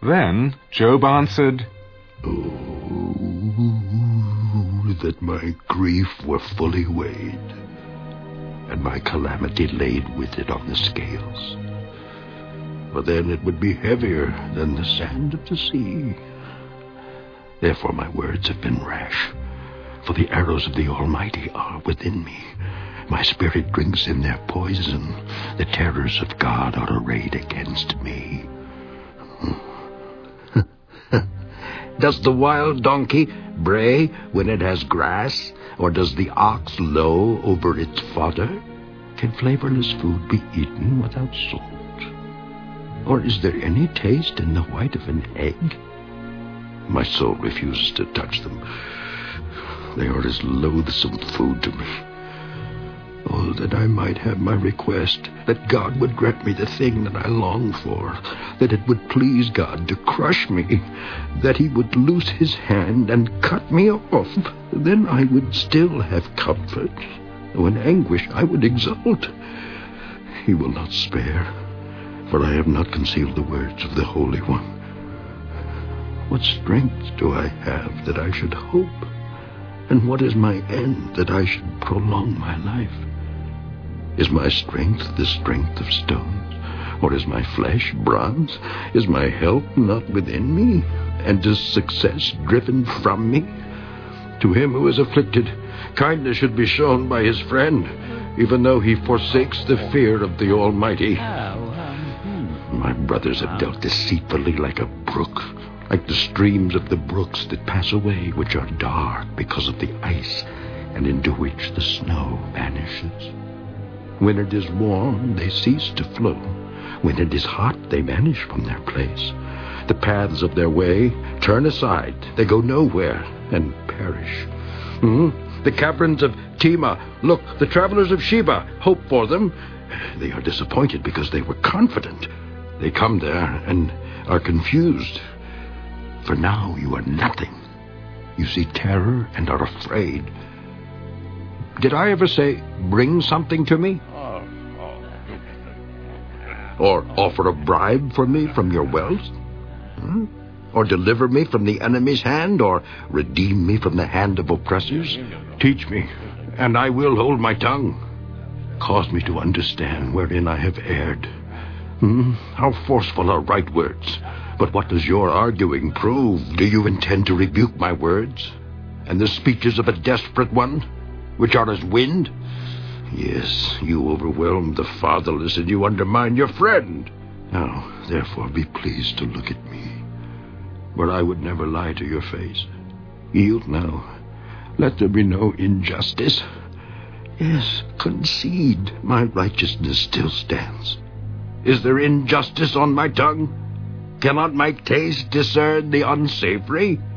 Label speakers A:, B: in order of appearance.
A: Then Job answered,
B: Oh, that my grief were fully weighed, and my calamity laid with it on the scales. For then it would be heavier than the sand of the sea. Therefore my words have been rash, for the arrows of the Almighty are within me. My spirit drinks in their poison. The terrors of God are arrayed against me. Does the wild donkey bray when it has grass, or does the ox low over its fodder? Can flavorless food be eaten without salt? Or is there any taste in the white of an egg? My soul refuses to touch them. They are as loathsome food to me. Oh, that I might have my request, that God would grant me the thing that I long for, that it would please God to crush me, that he would loose his hand and cut me off. Then I would still have comfort. Though in anguish I would exult. He will not spare, for I have not concealed the words of the Holy One. What strength do I have that I should hope? And what is my end that I should prolong my life? Is my strength the strength of stones? Or is my flesh bronze? Is my help not within me? And is success driven from me? To him who is afflicted, kindness should be shown by his friend, even though he forsakes the fear of the Almighty. My brothers have dealt deceitfully like a brook, like the streams of the brooks that pass away, which are dark because of the ice, and into which the snow vanishes. When it is warm, they cease to flow. When it is hot, they vanish from their place. The paths of their way turn aside. They go nowhere and perish. The caverns of Tema, look, the travelers of Sheba, hope for them. They are disappointed because they were confident. They come there and are confused. For now you are nothing. You see terror and are afraid. Did I ever say, bring something to me? Or offer a bribe for me from your wealth? Or deliver me from the enemy's hand? Or redeem me from the hand of oppressors? Teach me, and I will hold my tongue. Cause me to understand wherein I have erred. How forceful are right words. But what does your arguing prove? Do you intend to rebuke my words? And the speeches of a desperate one, which are as wind? Yes, you overwhelm the fatherless, and you undermine your friend. Now, therefore, be pleased to look at me, where I would never lie to your face. Yield now. Let there be no injustice. Yes, concede. My righteousness still stands. Is there injustice on my tongue? Cannot my taste discern the unsavory?